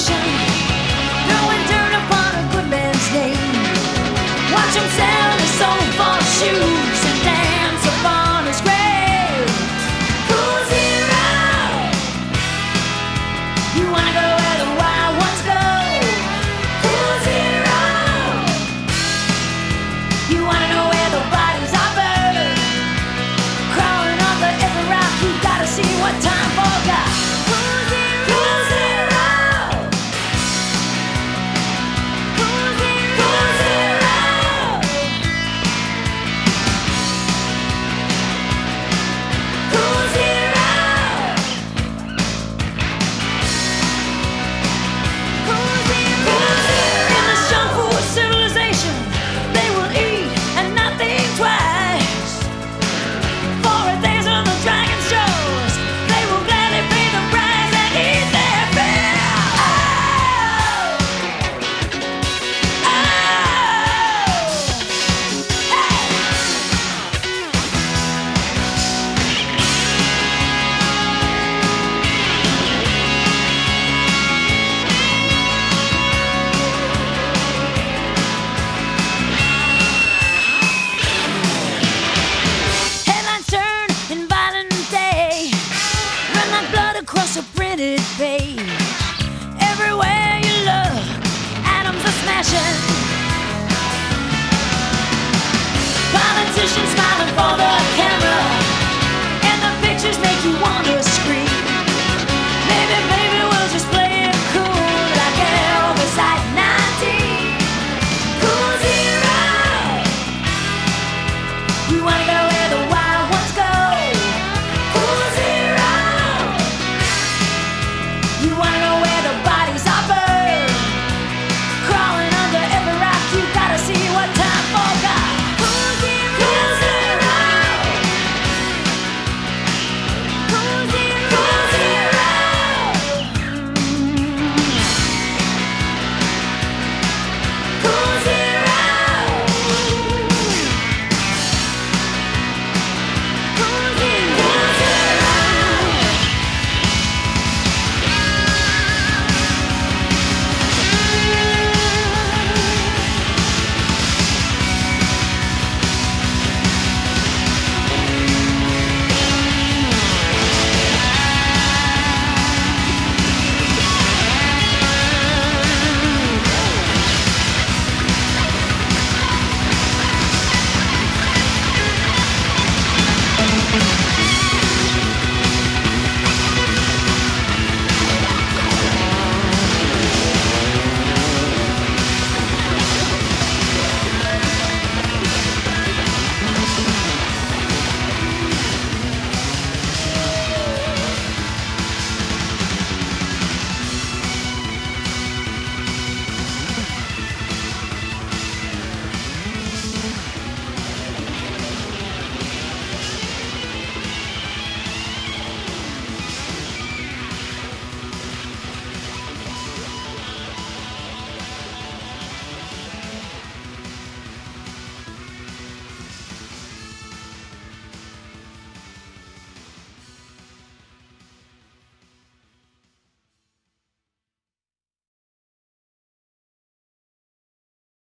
civilization, throwing dirt upon a good man's name. Watch him sell his soul for shoes and dance upon his grave. Cool Zero, you wanna go where the wild ones go? Cool Zero, you wanna know where the bodies are burned? Crawling up the every rock, you gotta see what time forgot. Cool Zero, Cool Zero, Cool Zero, Cool Zero. Cool Zero, Cool Zero, Cool Zero. In the junk food civilization, they will eat and not think twice. For a taste of the dragon shows, they will gladly pay the price and eat their fill. Oh, headlines turn in violent day, run like blood across a printed page. Everywhere you look, atoms are smashing.